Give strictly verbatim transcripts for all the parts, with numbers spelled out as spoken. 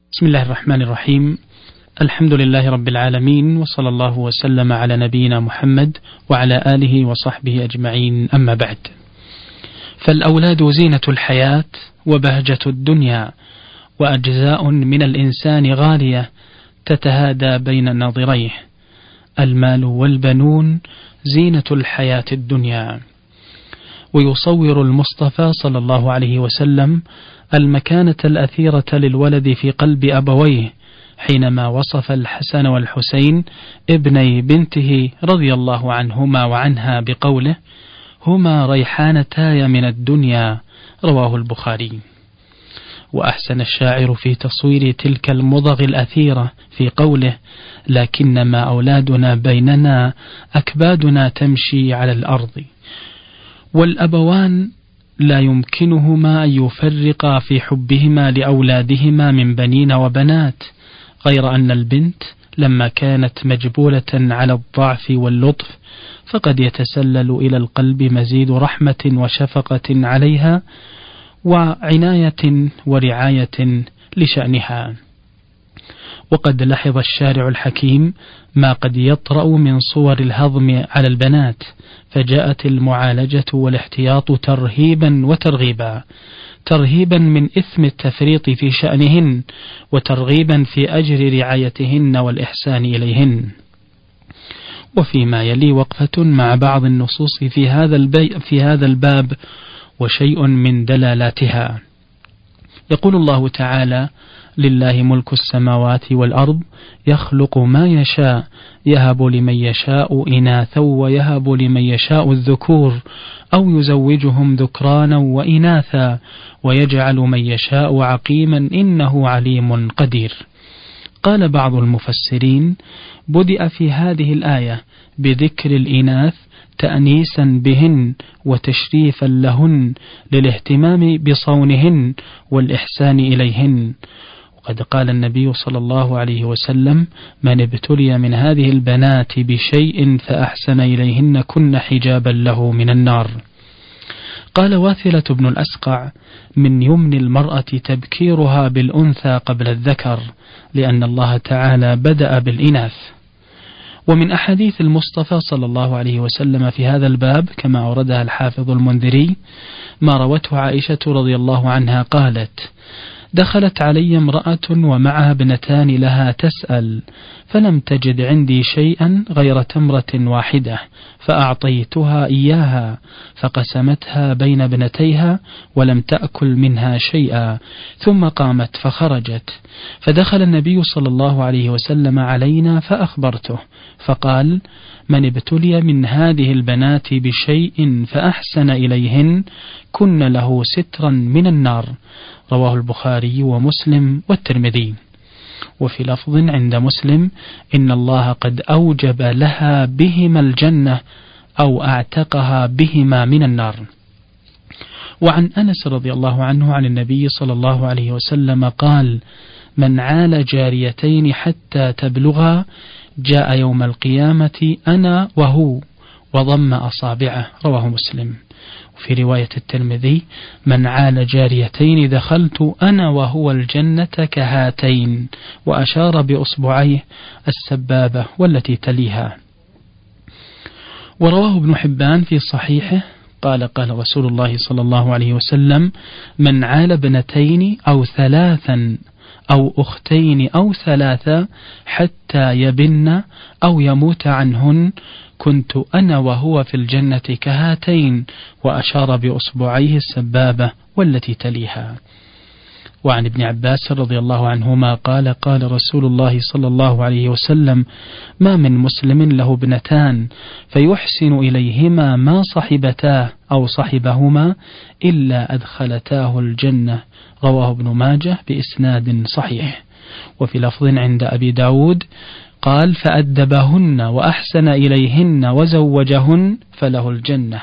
بسم الله الرحمن الرحيم. الحمد لله رب العالمين، وصلى الله وسلم على نبينا محمد وعلى آله وصحبه أجمعين، أما بعد. فالأولاد زينة الحياة وبهجة الدنيا، وأجزاء من الإنسان غالية تتهادى بين ناظريه. المال والبنون زينة الحياة الدنيا. ويصور المصطفى صلى الله عليه وسلم المكانة الأثيرة للولد في قلب أبويه حينما وصف الحسن والحسين ابني بنته رضي الله عنهما وعنها بقوله: هما ريحانتاي من الدنيا، رواه البخاري. وأحسن الشاعر في تصوير تلك المضغ الأثيرة في قوله: لكنما أولادنا بيننا أكبادنا تمشي على الأرض. والأبوان لا يمكنهما أن يفرقا في حبهما لأولادهما من بنين وبنات، غير أن البنت لما كانت مجبولة على الضعف واللطف فقد يتسلل إلى القلب مزيد رحمة وشفقة عليها وعناية ورعاية لشأنها. وقد لاحظ الشارع الحكيم ما قد يطرأ من صور الهضم على البنات، فجاءت المعالجة والاحتياط ترهيبا وترغيبا، ترهيبا من إثم التفريط في شأنهن، وترغيبا في أجر رعايتهن والإحسان إليهن. وفيما يلي وقفة مع بعض النصوص في هذا البي في هذا الباب وشيء من دلالاتها. يقول الله تعالى: لله ملك السماوات والأرض يخلق ما يشاء يهب لمن يشاء إناثا ويهب لمن يشاء الذكور أو يزوجهم ذكرانا وإناثا ويجعل من يشاء عقيما إنه عليم قدير. قال بعض المفسرين: بدأ في هذه الآية بذكر الإناث تأنيسا بهن وتشريفا لهن للاهتمام بصونهن والإحسان إليهن. وقد قال النبي صلى الله عليه وسلم: من ابتلي من هذه البنات بشيء فأحسن إليهن كن حجابا له من النار. قال واثلة بن الأسقع: من يمن المرأة تبكيرها بالأنثى قبل الذكر، لأن الله تعالى بدأ بالإناث. ومن أحاديث المصطفى صلى الله عليه وسلم في هذا الباب كما أوردها الحافظ المنذري ما روته عائشة رضي الله عنها قالت: دخلت علي امرأة ومعها ابنتان لها تسأل، فلم تجد عندي شيئا غير تمرة واحدة فأعطيتها إياها، فقسمتها بين ابنتيها ولم تأكل منها شيئا، ثم قامت فخرجت. فدخل النبي صلى الله عليه وسلم علينا فأخبرته، فقال: من ابتلي من هذه البنات بشيء فأحسن إليهن كن له سترا من النار. رواه البخاري ومسلم والترمذي. وفي لفظ عند مسلم: إن الله قد أوجب لها بهما الجنة أو أعتقها بهما من النار. وعن أنس رضي الله عنه عن النبي صلى الله عليه وسلم قال: من عال جاريتين حتى تبلغا جاء يوم القيامة أنا وهو وضم أصابعه. رواه مسلم. في رواية الترمذي: من عال جاريتين دخلت أنا وهو الجنة كهاتين، وأشار بأصبعيه السبابة والتي تليها. ورواه ابن حبان في صحيحه قال: قال رسول الله صلى الله عليه وسلم: من عال ابنتين أو ثلاثا أو أختين أو ثلاثا حتى يبن أو يموت عنهن كنت أنا وهو في الجنة كهاتين، وأشار بأصبعيه السبابة والتي تليها. وعن ابن عباس رضي الله عنهما قال: قال رسول الله صلى الله عليه وسلم: ما من مسلم له ابنتان فيحسن إليهما ما صحبتاه أو صحبهما إلا أدخلتاه الجنة. رواه ابن ماجه بإسناد صحيح. وفي لفظ عند أبي داود قال: فأدبهن وأحسن إليهن وزوجهن فله الجنة.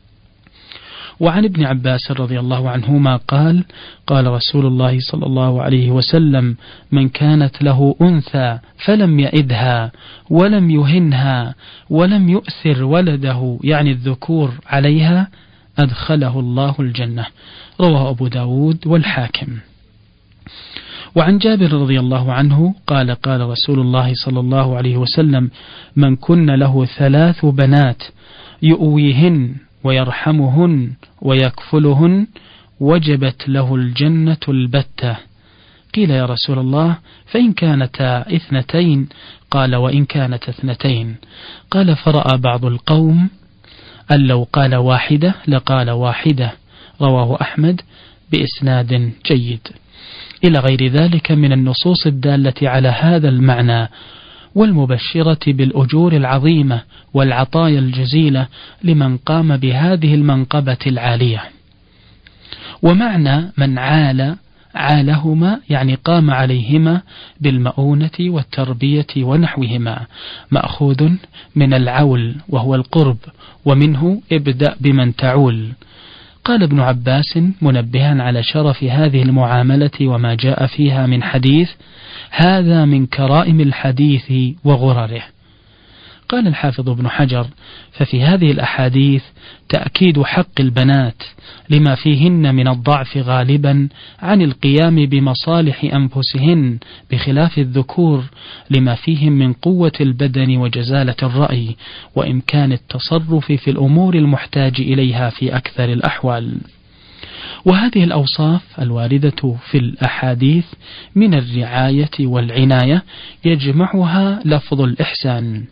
وعن ابن عباس رضي الله عنهما قال: قال رسول الله صلى الله عليه وسلم: من كانت له أنثى فلم يئدها ولم يهنها ولم يؤثر ولده يعني الذكور عليها أدخله الله الجنة. رواه أبو داود والحاكم. وعن جابر رضي الله عنه قال قال رسول الله صلى الله عليه وسلم: من كن له ثلاث بنات يؤويهن ويرحمهن ويكفلهن وجبت له الجنة البتة. قيل: يا رسول الله، فإن كانتا اثنتين؟ قال: وإن كانت اثنتين. قال: فرأى بعض القوم أن لو قال واحدة لقال واحدة. رواه أحمد بإسناد جيد. إلى غير ذلك من النصوص الدالة على هذا المعنى والمبشرة بالأجور العظيمة والعطايا الجزيلة لمن قام بهذه المنقبة العالية. ومعنى من عال عالهما يعني قام عليهما بالمؤونة والتربية ونحوهما، مأخوذ من العول وهو القرب، ومنه ابدأ بمن تعول. قال ابن عباس منبها على شرف هذه المعاملة وما جاء فيها من حديث: هذا من كرائم الحديث وغرره. قال الحافظ ابن حجر: ففي هذه الأحاديث تأكيد حق البنات لما فيهن من الضعف غالبا عن القيام بمصالح أنفسهن، بخلاف الذكور لما فيهم من قوة البدن وجزالة الرأي وإمكان التصرف في الأمور المحتاج إليها في أكثر الأحوال. وهذه الأوصاف الواردة في الأحاديث من الرعاية والعناية يجمعها لفظ الإحسان.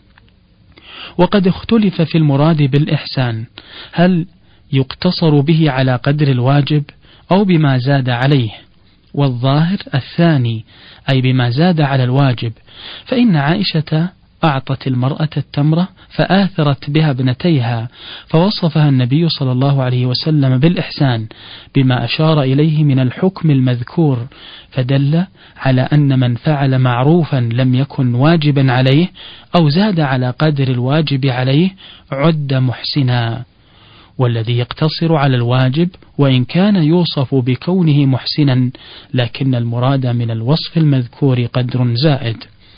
وقد اختلف في المراد بالإحسان، هل يقتصر به على قدر الواجب أو بما زاد عليه؟ والظاهر الثاني، أي بما زاد على الواجب، فإن عائشة أعطت المرأة التمرة فآثرت بها ابنتيها، فوصفها النبي صلى الله عليه وسلم بالإحسان بما أشار إليه من الحكم المذكور، فدل على أن من فعل معروفا لم يكن واجبا عليه أو زاد على قدر الواجب عليه عد محسنا. والذي يقتصر على الواجب وإن كان يوصف بكونه محسنا، لكن المراد من الوصف المذكور قدر زائد.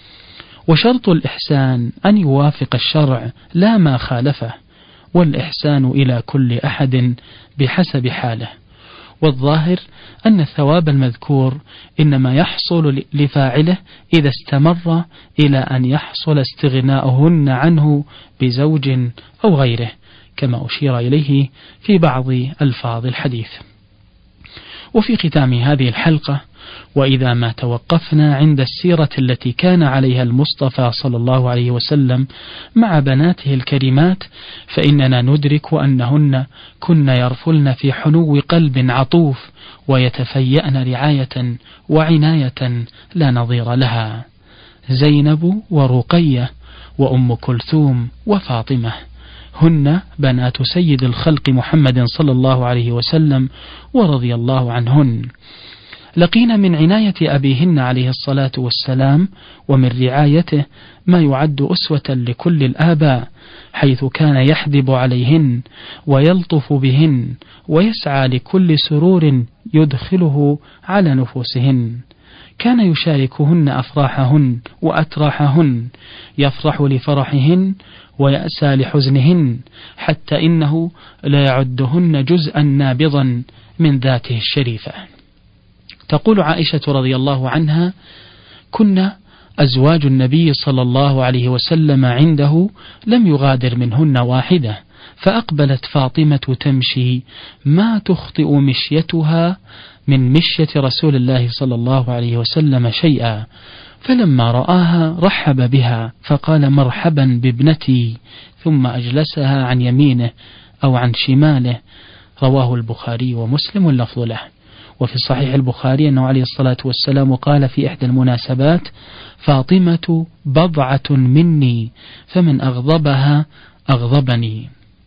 وشرط الإحسان أن يوافق الشرع لا ما خالفه، والإحسان إلى كل أحد بحسب حاله. والظاهر أن الثواب المذكور إنما يحصل لفاعله إذا استمر إلى أن يحصل استغناؤهن عنه بزوج أو غيره، كما أشير إليه في بعض ألفاظ الحديث. وفي ختام هذه الحلقة، وإذا ما توقفنا عند السيرة التي كان عليها المصطفى صلى الله عليه وسلم مع بناته الكريمات، فإننا ندرك أنهن كن يرفلن في حنو قلب عطوف ويتفيأن رعاية وعناية لا نظير لها. زينب ورقية وأم كلثوم وفاطمة هن بنات سيد الخلق محمد صلى الله عليه وسلم ورضي الله عنهن. لقين من عناية أبيهن عليه الصلاة والسلام ومن رعايته ما يعد أسوة لكل الآباء، حيث كان يحدب عليهن ويلطف بهن ويسعى لكل سرور يدخله على نفوسهن. كان يشاركهن أفراحهن وأتراحهن، يفرح لفرحهن ويأسى لحزنهن، حتى إنه لا يعدهن جزءا نابضا من ذاته الشريفة. تقول عائشة رضي الله عنها: كنا أزواج النبي صلى الله عليه وسلم عنده لم يغادر منهن واحدة، فأقبلت فاطمة تمشي ما تخطئ مشيتها من مشية رسول الله صلى الله عليه وسلم شيئا، فلما رآها رحب بها فقال: مرحبا بابنتي، ثم أجلسها عن يمينه أو عن شماله. رواه البخاري ومسلم واللفظ له. وفي صحيح البخاري أنه عليه الصلاة والسلام قال في إحدى المناسبات: فاطمة بضعة مني، فمن أغضبها أغضبني.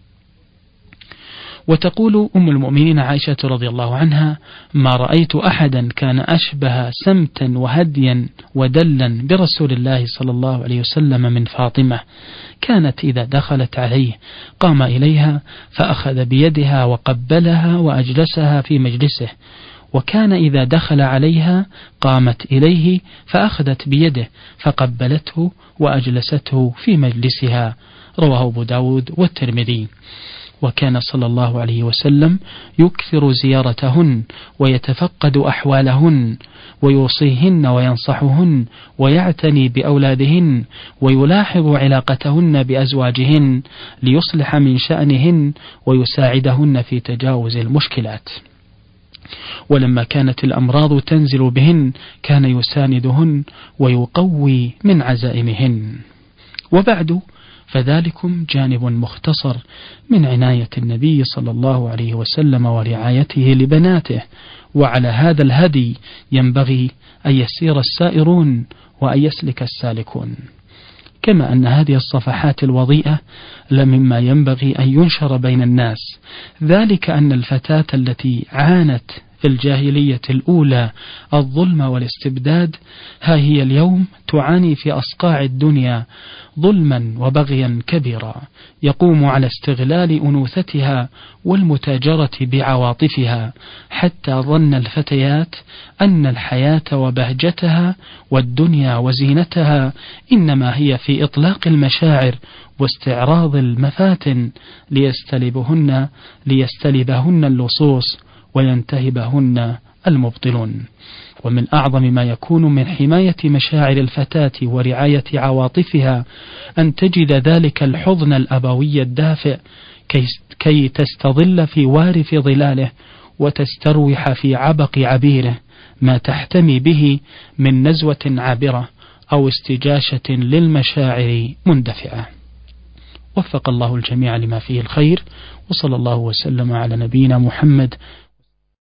وتقول أم المؤمنين عائشة رضي الله عنها: ما رأيت أحدا كان أشبه سمتا وهديا ودلا برسول الله صلى الله عليه وسلم من فاطمة. كانت إذا دخلت عليه قام إليها فأخذ بيدها وقبلها وأجلسها في مجلسه، وكان إذا دخل عليها قامت إليه فأخذت بيده فقبلته وأجلسته في مجلسها. رواه أبو داود والترمذي. وكان صلى الله عليه وسلم يكثر زيارتهن ويتفقد أحوالهن ويوصيهن وينصحهن ويعتني بأولادهن ويلاحظ علاقتهن بأزواجهن ليصلح من شأنهن ويساعدهن في تجاوز المشكلات. ولما كانت الأمراض تنزل بهن كان يساندهن ويقوي من عزائمهن. وبعد فذلكم جانب مختصر من عناية النبي صلى الله عليه وسلم ورعايته لبناته، وعلى هذا الهدي ينبغي أن يسير السائرون وأن يسلك السالكون. كما أن هذه الصفحات الوضيئة لمما ينبغي أن ينشر بين الناس، ذلك أن الفتاة التي عانت في الجاهلية الأولى الظلم والاستبداد ها هي اليوم تعاني في أصقاع الدنيا ظلما وبغيا كبيرا يقوم على استغلال أنوثتها والمتاجرة بعواطفها، حتى ظن الفتيات أن الحياة وبهجتها والدنيا وزينتها إنما هي في إطلاق المشاعر واستعراض المفاتن ليستلبهن ليستلبهن اللصوص وينتهبهن المبطلون. ومن أعظم ما يكون من حماية مشاعر الفتاة ورعاية عواطفها أن تجد ذلك الحضن الأبوي الدافئ كي تستظل في وارف ظلاله وتستروح في عبق عبيره ما تحتمي به من نزوة عابرة أو استجاشة للمشاعر مندفعة. وفق الله الجميع لما فيه الخير، وصلى الله وسلم على نبينا محمد